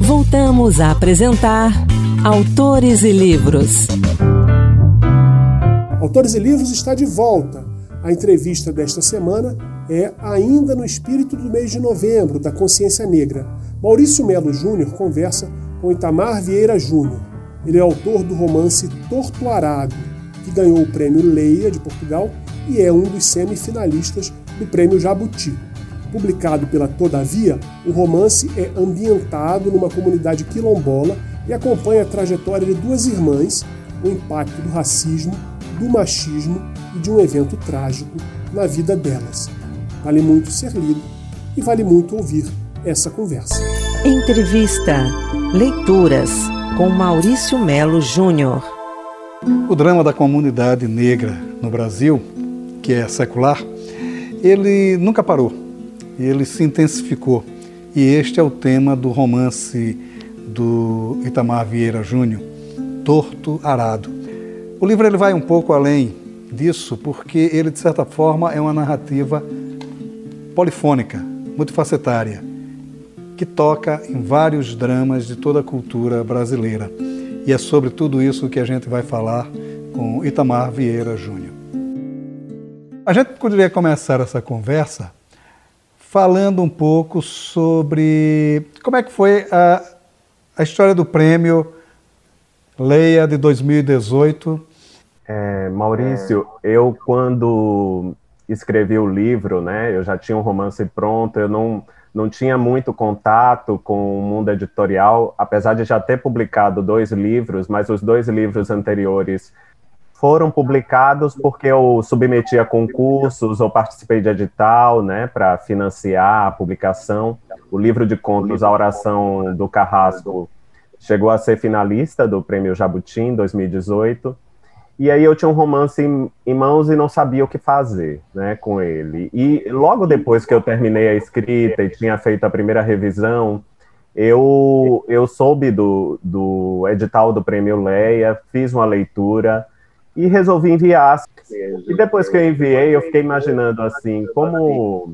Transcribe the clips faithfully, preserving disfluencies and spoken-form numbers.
Voltamos a apresentar Autores e Livros. Autores e Livros está de volta. A entrevista desta semana é ainda no espírito do mês de novembro, da consciência negra. Maurício Melo Júnior conversa com Itamar Vieira Júnior. Ele é autor do romance Torto Arado, que ganhou o Prêmio Leia de Portugal e é um dos semifinalistas do Prêmio Jabuti. Publicado pela Todavia, o romance é ambientado numa comunidade quilombola e acompanha a trajetória de duas irmãs, o impacto do racismo, do machismo e de um evento trágico na vida delas. Vale muito ser lido e vale muito ouvir essa conversa. Entrevista Leituras com Maurício Melo Júnior. O drama da comunidade negra no Brasil, que é secular, ele nunca parou, ele se intensificou. E este é o tema do romance do Itamar Vieira Júnior, Torto Arado. O livro ele vai um pouco além disso, porque ele, de certa forma, é uma narrativa polifônica, multifacetária, que toca em vários dramas de toda a cultura brasileira. E é sobre tudo isso que a gente vai falar com Itamar Vieira Júnior. A gente poderia começar essa conversa falando um pouco sobre como é que foi a, a história do prêmio Leia de dois mil e dezoito. É, Maurício, eu quando escrevi o livro, né, eu já tinha um romance pronto, eu não, não tinha muito contato com o mundo editorial, apesar de já ter publicado dois livros, mas os dois livros anteriores foram publicados porque eu submeti a concursos ou participei de edital, né, para financiar a publicação. O livro de contos, A Oração do Carrasco, chegou a ser finalista do Prêmio Jabuti em dois mil e dezoito. E aí eu tinha um romance em, em mãos e não sabia o que fazer, né, com ele. E logo depois que eu terminei a escrita e tinha feito a primeira revisão, eu, eu soube do, do edital do Prêmio Leia, fiz uma leitura e resolvi enviar. E depois que eu enviei, eu fiquei imaginando assim, como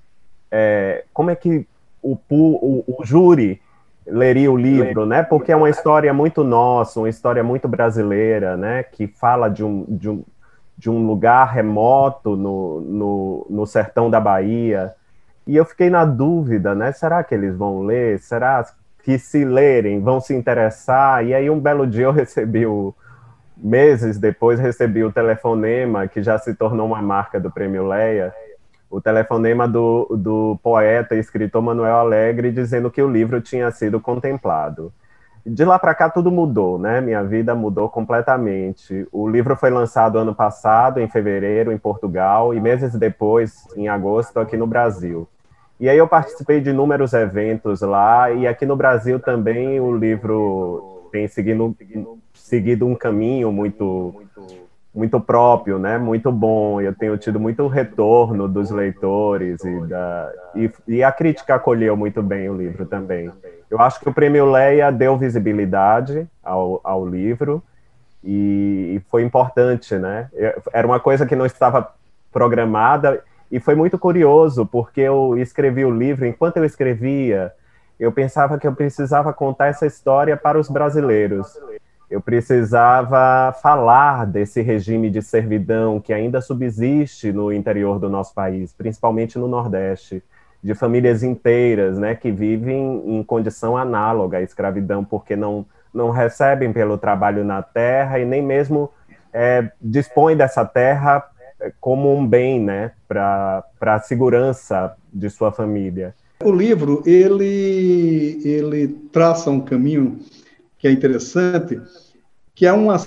é, como é que o, o, o júri leria o livro, né? Porque é uma história muito nossa, uma história muito brasileira, né? Que fala de um, de um, de um lugar remoto no, no, no sertão da Bahia. E eu fiquei na dúvida, né? Será que eles vão ler? Será que, se lerem, vão se interessar? E aí um belo dia eu recebi o Meses depois recebi o telefonema, que já se tornou uma marca do Prêmio Leia, o telefonema do, do poeta e escritor Manuel Alegre, dizendo que o livro tinha sido contemplado. De lá para cá tudo mudou, né? Minha vida mudou completamente. O livro foi lançado ano passado, em fevereiro, em Portugal, e meses depois, em agosto, aqui no Brasil. E aí eu participei de inúmeros eventos lá, e aqui no Brasil também o livro tem seguido, seguido um caminho muito, muito próprio, né? Muito bom. Eu tenho tido muito retorno dos leitores e, da, e, e a crítica acolheu muito bem o livro também. Eu acho que o Prêmio Leia deu visibilidade ao, ao livro e, e foi importante, né? Era uma coisa que não estava programada e foi muito curioso, porque eu escrevi o livro, enquanto eu escrevia, eu pensava que eu precisava contar essa história para os brasileiros. Eu precisava falar desse regime de servidão que ainda subsiste no interior do nosso país, principalmente no Nordeste, de famílias inteiras, né, que vivem em condição análoga à escravidão, porque não, não recebem pelo trabalho na terra e nem mesmo é, dispõem dessa terra como um bem, né, para a segurança de sua família. O livro, ele, ele traça um caminho que é interessante, que é uma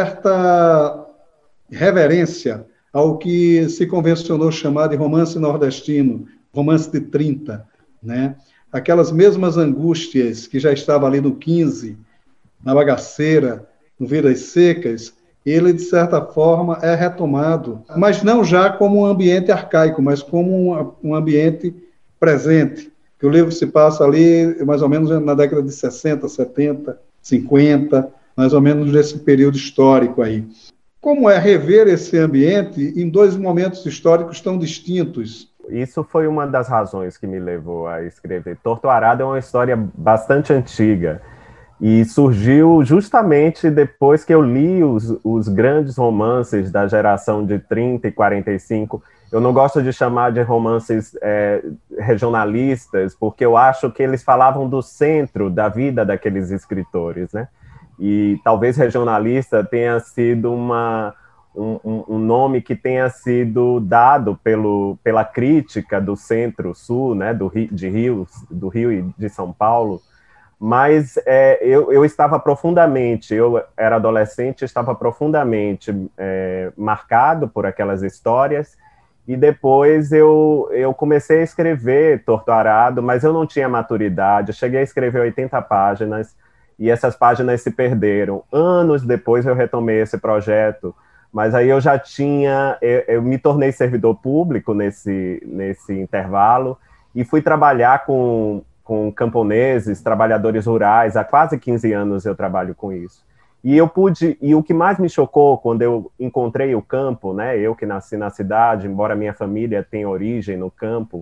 certa reverência ao que se convencionou chamar de romance nordestino, romance de trinta, né? Aquelas mesmas angústias que já estavam ali no quinze, na Bagaceira, no Vidas Secas, ele, de certa forma, é retomado, mas não já como um ambiente arcaico, mas como um, um ambiente presente, que o livro se passa ali mais ou menos na década de sessenta, setenta, cinquenta, mais ou menos nesse período histórico aí. Como é rever esse ambiente em dois momentos históricos tão distintos? isso foi uma das razões que me levou a escrever. Torto Arado é uma história bastante antiga e surgiu justamente depois que eu li os, os grandes romances da geração de trinta e quarenta e cinco. Eu não gosto de chamar de romances é, regionalistas, porque eu acho que eles falavam do centro da vida daqueles escritores, né? E talvez regionalista tenha sido uma, um, um nome que tenha sido dado pelo, pela crítica do centro-sul, né, do Rio, de Rio, do Rio e de São Paulo, mas é, eu, eu estava profundamente, eu era adolescente, estava profundamente é, marcado por aquelas histórias, e depois eu, eu comecei a escrever Torto Arado, mas eu não tinha maturidade, eu cheguei a escrever oitenta páginas, e essas páginas se perderam. Anos depois eu retomei esse projeto, mas aí eu já tinha, eu, eu me tornei servidor público nesse, nesse intervalo, e fui trabalhar com, com camponeses, trabalhadores rurais, há quase quinze anos eu trabalho com isso. E eu pude, e o que mais me chocou quando eu encontrei o campo, né, eu que nasci na cidade, embora minha família tenha origem no campo,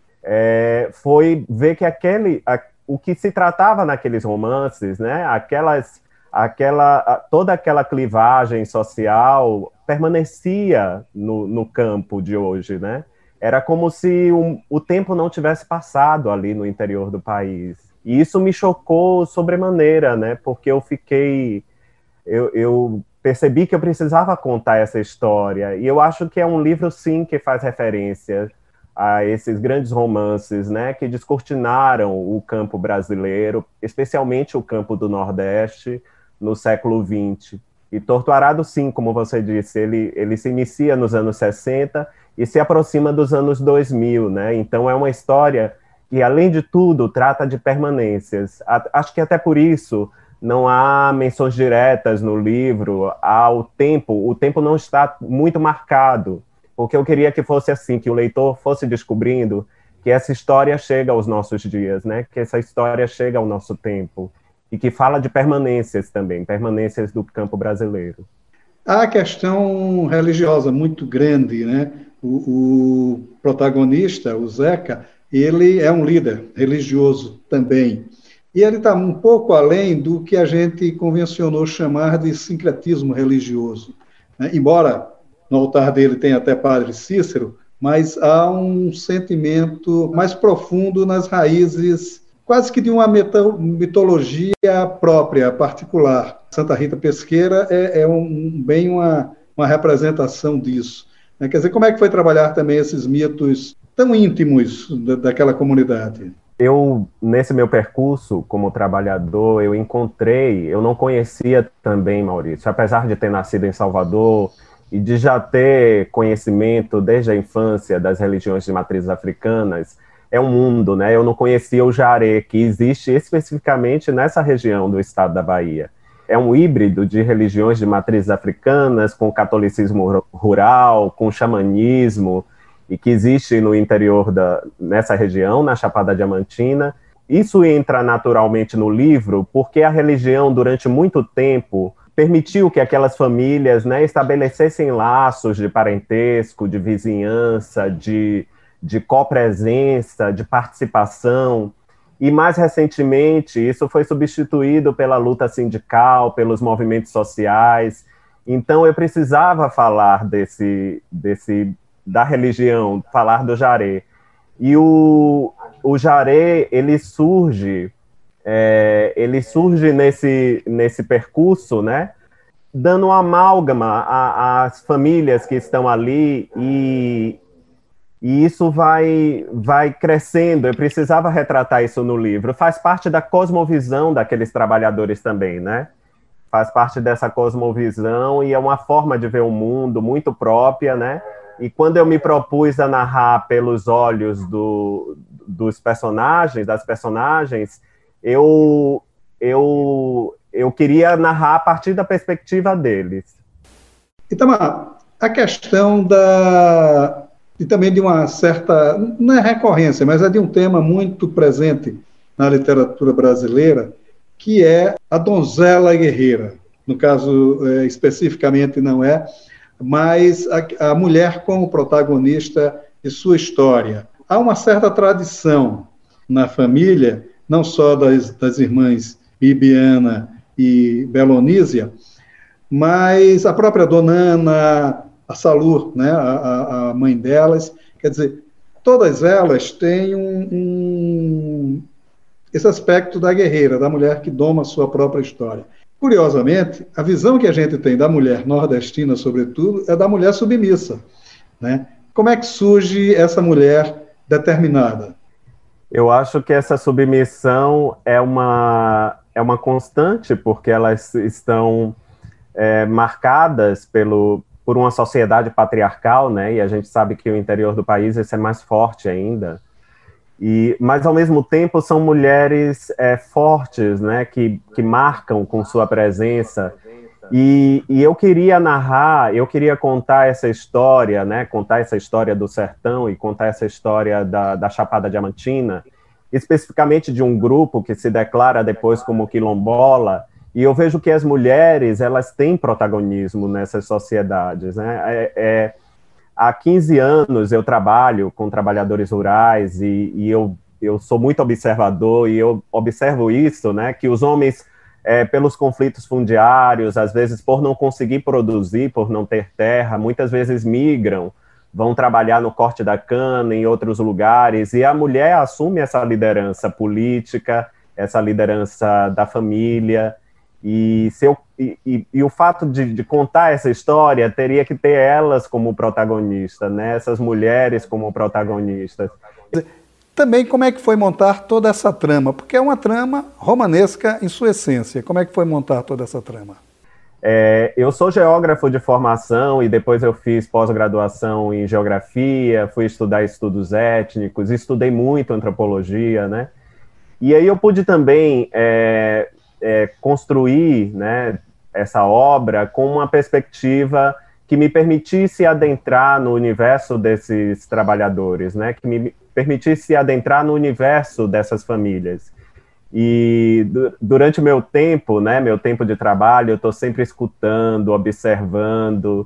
é, foi ver que aquele... A, o que se tratava naqueles romances, né, aquelas, aquela, toda aquela clivagem social permanecia no, no campo de hoje, né? Era como se um, o tempo não tivesse passado ali no interior do país. E isso me chocou sobremaneira, né? Porque eu fiquei... Eu, eu percebi que eu precisava contar essa história. E eu acho que é um livro, sim, que faz referência a esses grandes romances, né, que descortinaram o campo brasileiro, especialmente o campo do Nordeste, no século vinte. E Torto Arado, sim, como você disse, ele, ele se inicia nos anos sessenta e se aproxima dos anos dois mil, né? Então é uma história que, além de tudo, trata de permanências. Acho que até por isso não há menções diretas no livro ao tempo, o tempo não está muito marcado, porque eu queria que fosse assim, que o leitor fosse descobrindo que essa história chega aos nossos dias, né? Que essa história chega ao nosso tempo, e que fala de permanências também, permanências do campo brasileiro. Há a questão religiosa muito grande, né? O, o protagonista, o Zeca, ele é um líder religioso também, e ele está um pouco além do que a gente convencionou chamar de sincretismo religioso, né? Embora no altar dele tem até Padre Cícero, mas há um sentimento mais profundo nas raízes, quase que de uma mitologia própria, particular. Santa Rita Pesqueira é, é um, bem uma, uma representação disso. Quer dizer, como é que foi trabalhar também esses mitos tão íntimos da, daquela comunidade? Eu, nesse meu percurso como trabalhador, eu encontrei, eu não conhecia também, Maurício, apesar de ter nascido em Salvador, e de já ter conhecimento desde a infância das religiões de matrizes africanas, é um mundo, né? Eu não conhecia o jaré, que existe especificamente nessa região do estado da Bahia. É um híbrido de religiões de matrizes africanas, com catolicismo rural, com xamanismo, e que existe no interior da, nessa região, na Chapada Diamantina. Isso entra naturalmente no livro, porque a religião, durante muito tempo, permitiu que aquelas famílias, né, estabelecessem laços de parentesco, de vizinhança, de, de copresença, de participação. E, mais recentemente, isso foi substituído pela luta sindical, pelos movimentos sociais. Então, eu precisava falar desse, desse, da religião, falar do jaré. E o, o jaré, ele surge... É, ele surge nesse, nesse percurso, né, dando uma amálgama às famílias que estão ali, e, e isso vai, vai crescendo. Eu precisava retratar isso no livro. Faz parte da cosmovisão daqueles trabalhadores também, né? Faz parte dessa cosmovisão, e é uma forma de ver o mundo muito própria, né? E quando eu me propus a narrar pelos olhos do, dos personagens, das personagens, Eu, eu, eu queria narrar a partir da perspectiva deles. Itamar, a questão da... e também de uma certa... não é recorrência, mas é de um tema muito presente na literatura brasileira, que é a donzela guerreira. No caso, é, especificamente não é, mas a, a mulher como protagonista e sua história. Há uma certa tradição na família, não só das, das irmãs Bibiana e Belonísia, mas a própria Dona Ana, a Salur, né, a, a mãe delas, quer dizer, todas elas têm um, um, esse aspecto da guerreira, da mulher que doma a sua própria história. Curiosamente, a visão que a gente tem da mulher nordestina, sobretudo, é da mulher submissa, né? Como é que surge essa mulher determinada? Eu acho que essa submissão é uma, é uma constante, porque elas estão é, marcadas pelo, por uma sociedade patriarcal, né? E a gente sabe que o interior do país isso é mais forte ainda. E, mas, ao mesmo tempo, são mulheres é, fortes, né? Que, que marcam com sua presença. E, e eu queria narrar, eu queria contar essa história, né, contar essa história do sertão e contar essa história da, da Chapada Diamantina, especificamente de um grupo que se declara depois como quilombola, e eu vejo que as mulheres, elas têm protagonismo nessas sociedades, né? É, é, há quinze anos eu trabalho com trabalhadores rurais e, e eu, eu sou muito observador e eu observo isso, né, que os homens... É, pelos conflitos fundiários, às vezes por não conseguir produzir, por não ter terra, muitas vezes migram, vão trabalhar no corte da cana, em outros lugares, e a mulher assume essa liderança política, essa liderança da família, e, se eu, e, e, e o fato de, de contar essa história teria que ter elas como protagonista, né? Essas mulheres como protagonistas. Também como é que foi montar toda essa trama? Porque é uma trama romanesca em sua essência. Como é que foi montar toda essa trama? É, eu sou geógrafo de formação e depois eu fiz pós-graduação em geografia, fui estudar estudos étnicos, estudei muito antropologia, né? E aí eu pude também é, é, construir, né, essa obra com uma perspectiva que me permitisse adentrar no universo desses trabalhadores, né? Que me permitisse adentrar no universo dessas famílias. E du- durante o meu tempo, né, meu tempo de trabalho, eu estou sempre escutando, observando,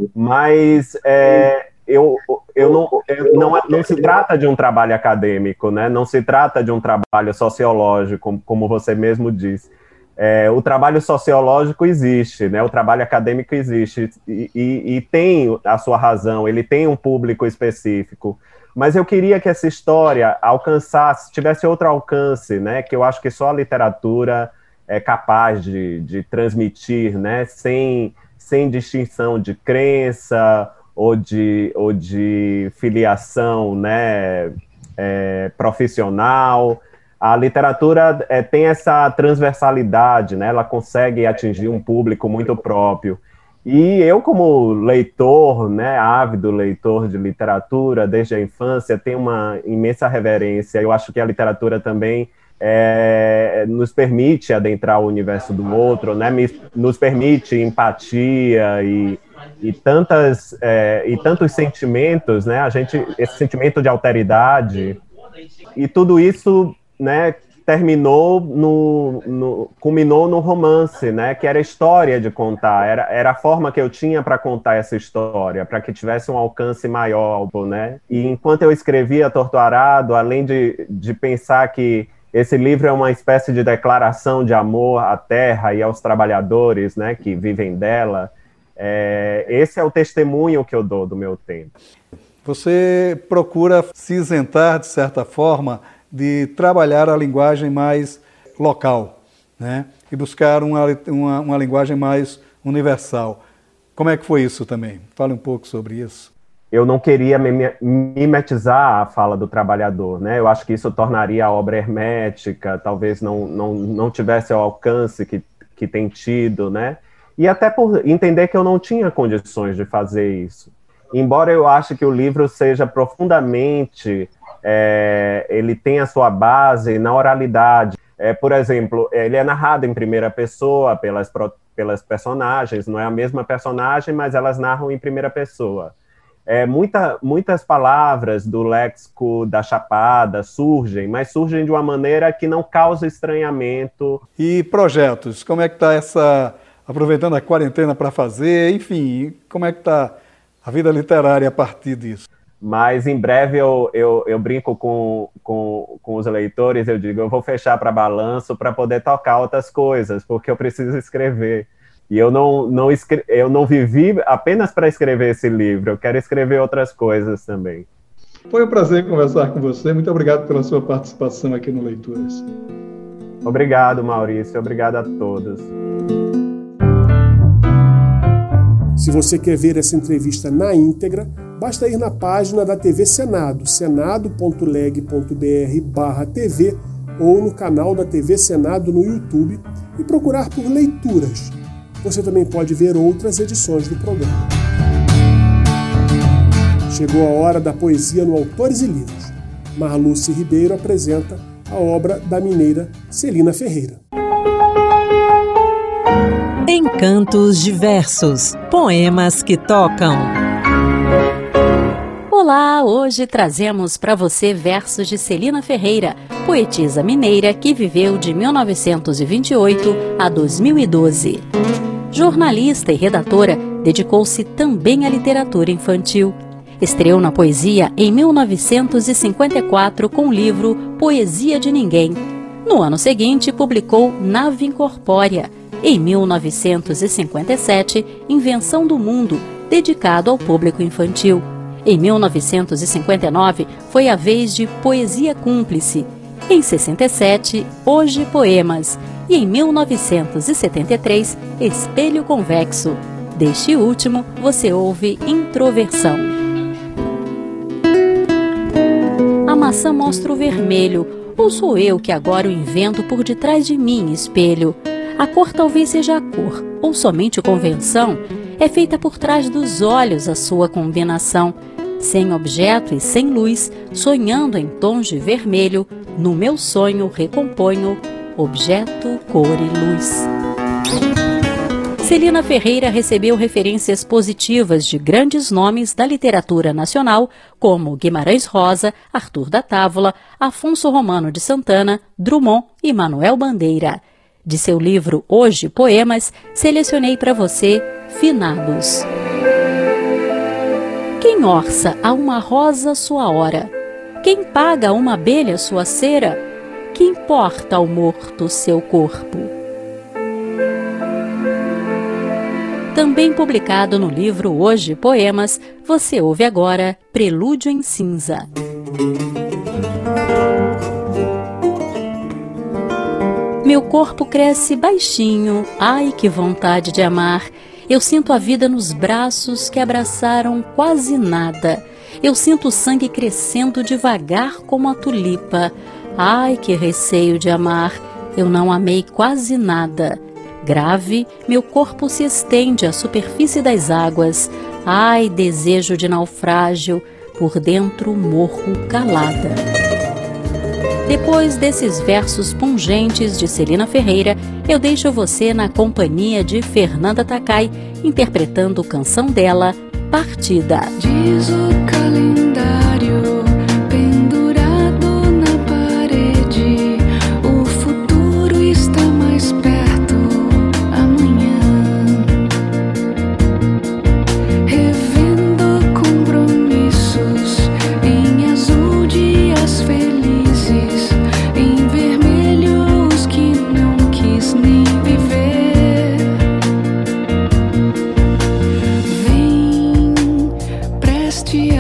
mas é, eu, eu não, eu não, não se trata de um trabalho acadêmico, né? Não se trata de um trabalho sociológico, como, como você mesmo disse. É, o trabalho sociológico existe, né? O trabalho acadêmico existe e, e, e tem a sua razão, ele tem um público específico. Mas eu queria que essa história alcançasse, tivesse outro alcance, né? Que eu acho que só a literatura é capaz de, de transmitir, né? Sem, sem distinção de crença ou de, ou de filiação, né? É, profissional. A literatura é, tem essa transversalidade, né? Ela consegue atingir um público muito próprio. E eu, como leitor, né, ávido leitor de literatura, desde a infância, tenho uma imensa reverência. Eu acho que a literatura também é, nos permite adentrar o universo do outro, né, nos permite empatia e, e, tantas, é, e tantos sentimentos, né, a gente, esse sentimento de alteridade. E tudo isso, né, terminou no, no, culminou no romance, né, que era a história de contar, era, era a forma que eu tinha para contar essa história, para que tivesse um alcance maior, né, e enquanto eu escrevia Torto Arado, além de, de pensar que esse livro é uma espécie de declaração de amor à terra e aos trabalhadores, né, que vivem dela, é, esse é o testemunho que eu dou do meu tempo. Você procura se isentar, de certa forma, de trabalhar a linguagem mais local, né? E buscar uma, uma, uma linguagem mais universal. Como é que foi isso também? Fale um pouco sobre isso. Eu não queria mimetizar a fala do trabalhador, né? Eu acho que isso tornaria a obra hermética, talvez não, não, não tivesse o alcance que, que tem tido, né? E até por entender que eu não tinha condições de fazer isso. Embora eu ache que o livro seja profundamente... É, ele tem a sua base na oralidade. É, por exemplo, ele é narrado em primeira pessoa pelas, pelas personagens, não é a mesma personagem, mas elas narram em primeira pessoa. É, muita, muitas palavras do léxico da Chapada surgem, mas surgem de uma maneira que não causa estranhamento. E projetos, como é que está essa... aproveitando a quarentena para fazer, enfim, como é que está a vida literária a partir disso? Mas em breve eu, eu, eu brinco com, com, com os leitores, eu digo, eu vou fechar para balanço para poder tocar outras coisas, porque eu preciso escrever. E eu não, não, escre- eu não vivi apenas para escrever esse livro, eu quero escrever outras coisas também. Foi um prazer conversar com você, muito obrigado pela sua participação aqui no Leituras. Obrigado, Maurício, obrigado a todos. Se você quer ver essa entrevista na íntegra, basta ir na página da T V Senado, senado ponto leg ponto br barra T V, ou no canal da T V Senado no YouTube e procurar por Leituras. Você também pode ver outras edições do programa. Chegou a hora da poesia no Autores e Livros. Marluce Ribeiro apresenta a obra da mineira Celina Ferreira. Encantos diversos, poemas que tocam. Olá, hoje trazemos para você versos de Celina Ferreira, poetisa mineira que viveu de mil novecentos e vinte e oito a dois mil e doze. Jornalista e redatora, dedicou-se também à literatura infantil. Estreou na poesia em mil novecentos e cinquenta e quatro com o livro Poesia de Ninguém. No ano seguinte, publicou Nave Incorpórea. Em mil novecentos e cinquenta e sete, Invenção do Mundo, dedicado ao público infantil. Em mil novecentos e cinquenta e nove, foi a vez de Poesia Cúmplice. Em sessenta e sete, Hoje Poemas. E em mil novecentos e setenta e três, Espelho Convexo. Deste último, você ouve Introversão. A maçã mostra o vermelho, ou sou eu que agora o invento por detrás de mim, espelho? A cor talvez seja a cor, ou somente convenção, é feita por trás dos olhos a sua combinação. Sem objeto e sem luz, sonhando em tons de vermelho, no meu sonho recomponho objeto, cor e luz. Celina Ferreira recebeu referências positivas de grandes nomes da literatura nacional, como Guimarães Rosa, Arthur da Távola, Afonso Romano de Santana, Drummond e Manuel Bandeira. De seu livro Hoje Poemas, selecionei para você Finados. Quem orça a uma rosa sua hora? Quem paga a uma abelha sua cera? Que importa ao morto seu corpo? Também publicado no livro Hoje Poemas, você ouve agora Prelúdio em Cinza. Meu corpo cresce baixinho, ai que vontade de amar. Eu sinto a vida nos braços que abraçaram quase nada. Eu sinto o sangue crescendo devagar como a tulipa. Ai que receio de amar, eu não amei quase nada. Grave, meu corpo se estende à superfície das águas. Ai, desejo de naufrágio, por dentro morro calada. Depois desses versos pungentes de Celina Ferreira, eu deixo você na companhia de Fernanda Takai, interpretando canção dela, Partida. Diz o calendário pendurado na parede, o futuro está mais perto amanhã. Revendo compromissos em azul, dias felizes, em vermelho os que não quis nem viver. Vem, preste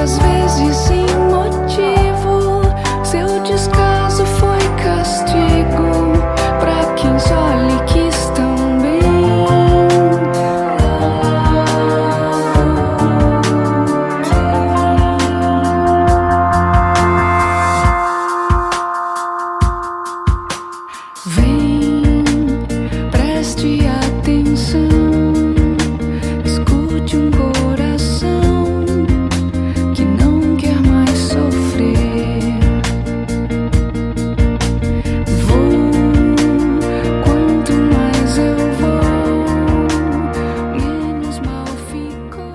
às vezes sem motivo. Seu descaso foi castigo pra quem só lhe quis tão bem. Vem, preste atenção, escute um coração que não quer mais sofrer. Vou, quanto mais eu vou, menos mal ficou.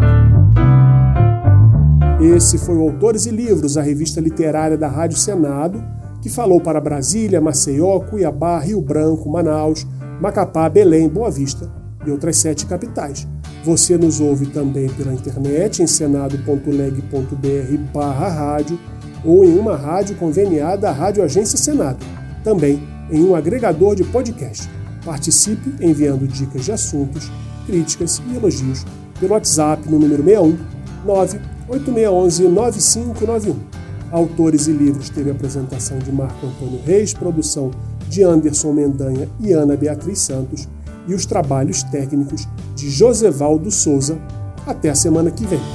Esse foi o Autores e Livros, a revista literária da Rádio Senado, que falou para Brasília, Maceió, Cuiabá, Rio Branco, Manaus, Macapá, Belém, Boa Vista e outras sete capitais. Você nos ouve também pela internet em senado ponto leg ponto br barra rádio ou em uma rádio conveniada à Rádio Agência Senado, também em um agregador de podcast. Participe enviando dicas de assuntos, críticas e elogios pelo WhatsApp no número seis um nove oito seis um nove cinco nove um. Autores e Livros teve a apresentação de Marco Antônio Reis, produção de Anderson Mendanha e Ana Beatriz Santos e os trabalhos técnicos de Josevaldo Souza. Até a semana que vem.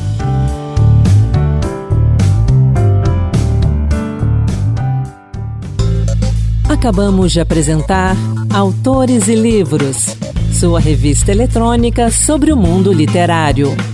Acabamos de apresentar Autores e Livros, sua revista eletrônica sobre o mundo literário.